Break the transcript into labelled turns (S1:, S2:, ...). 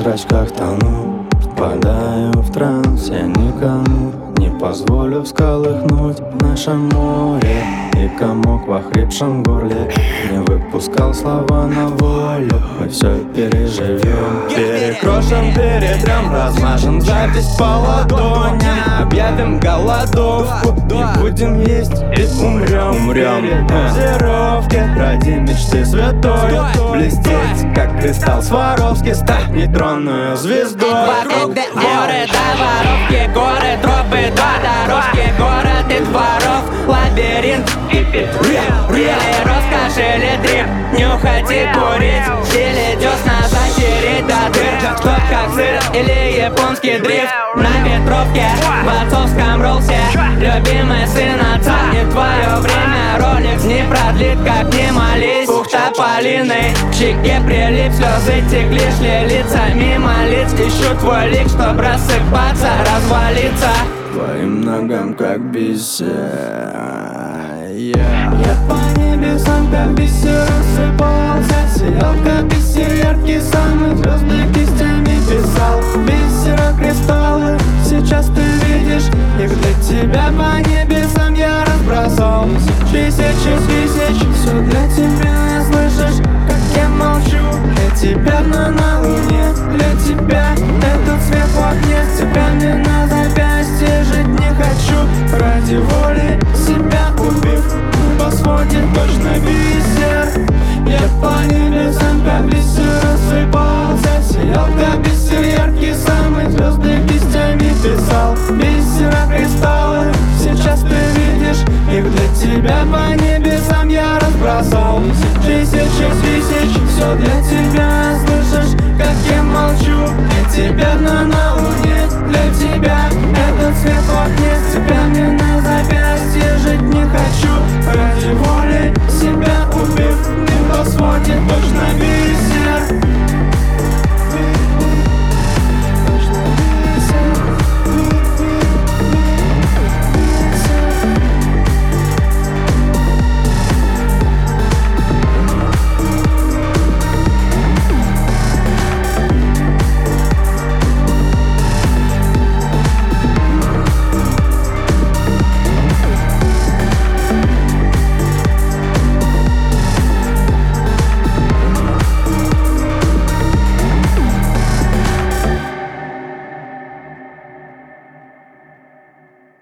S1: зрачках тону, впадаю в транс. Я никому не позволю всколыхнуть наше море. И комок в охрипшем горле не выпускал слова на волю. Мы все переживем, перекрошим, перетрем, размажем запись по ладони. Объявим голодовку, не будем есть и умрем. Передозировки ради мечты святой, блестеть, как кристалл Сваровский, стать нейтронную звездой.
S2: Вокруг горы до воровки, горы, тропы до дорожки, город и дворов, лабиринт. Или роскошь, или дрип, нюхать и курить, или десна затереть до дыр, чтоб как сыр или японский дрифт. На ветровке, в отцовском ролсе, любимый сын отца. И твое время Ролекс не продлит, как не молись. Ух, тополиной, к щеке прилип, слезы текли, шли лица мимо лиц. Ищу твой лик, чтоб рассыпаться, развалиться
S1: Твоим ногам как бисер. Я по небесам как бисер рассыпался, сиял как бисер яркий, самый звезды кистями писал. Бисера кристаллы, сейчас ты видишь их, для тебя по небесам я разбросал. Тысячи, все для тебя, слышишь, как я молчу. Для тебя дно на луне, для тебя этот свет в окне. Цепями на запястье жить не хочу, ради воли себя убив. По своде точно бисер. Я по небесам как бисер рассыпался, сиял как бисер яркий, самый звезды кистями писал. Бисера кристаллы, сейчас ты видишь их, для тебя по небесам я разбросал. Тысячи, все для тебя, слышишь, как я молчу. Для тебя дно на луне, для тебя этот свет в окне. Цепями на запястье жить не хочу, ради воли себя убив. Ты по своде точно видишь.